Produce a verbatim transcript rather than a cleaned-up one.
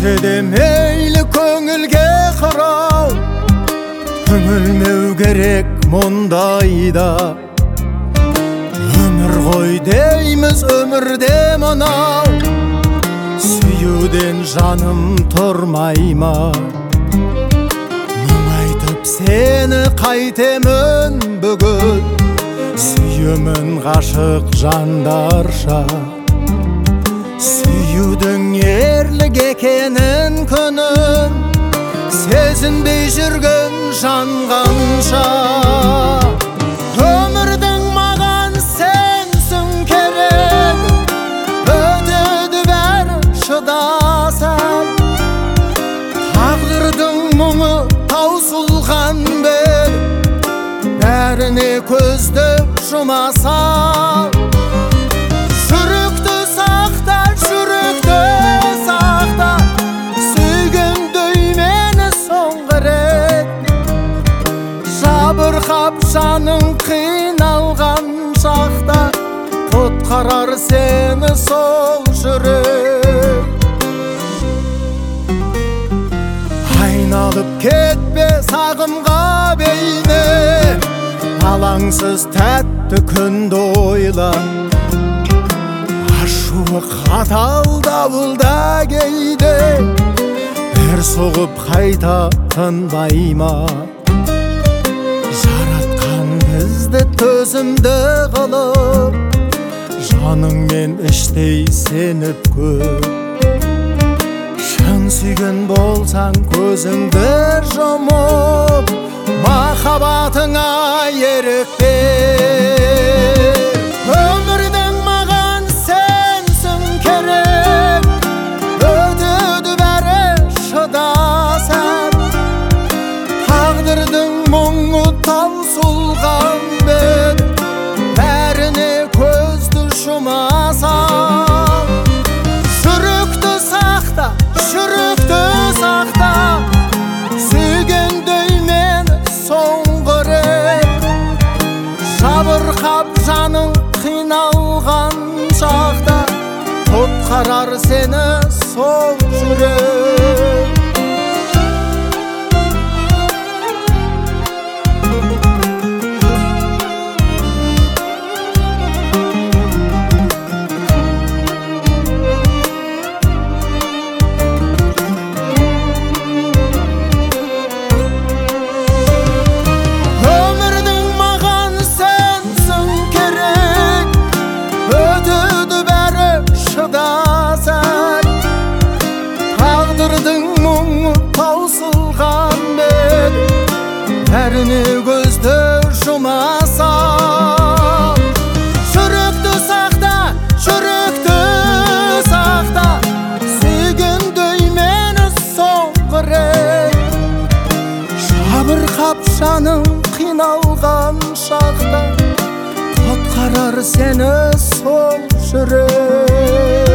де мейлі көңілге қарау, түңілмеу керек мұндайда. Өмір ғой дейміз өмірде мынау, сүюден жаным тұрмай ма? Мұңайтып сені қайтемін бүгін, сүйемін ғашық жандарша. Сүюдің ерлік екенін күнін сезінбей жүрген жанғанша. Өмірдің маған сенсің керек, өтеді бәрі шыдасам. Тағдырдың мұңы таусылған бер, бәріне көзді жұмасам. Жүректі сақта, жүректі сақта, сүйгендей мені соңғы рет. Жабырқап жаның қиналған шақта, құтқарар сені сол жүрек. Айналып кетпе сағымға бейне, алаңсыз тәтті күнді ойла. Ашуы қатал дауылда кейде, бір соғып қайта тынбай ма? Жаратқан бізді төзімді қылып, жаныңмен іштей сеніп көп. Шын сүйген болсаң көзіңді жұмып, махаббатыңа ерік бер. Өмірдің маған сенсің керек, өтеді бәрі шыдасам. Тағдырдың мұңы таусылған бер, бәріне көзді жұмасам. Жүректі сақта, жүректі сақта, сүйгендей мені соңғы рет. Жабырқап жаның қиналған шақта, құтқарар сені сол жүрек. Тағдырдың мұңы таусылған бер, бәріне көзді жұмасам. Жүректі сақта, жүректі сақта, сүйгендей мені соңғы рет. Жабырқап жаның қиналған шақта, құтқарар сені сол жүрек.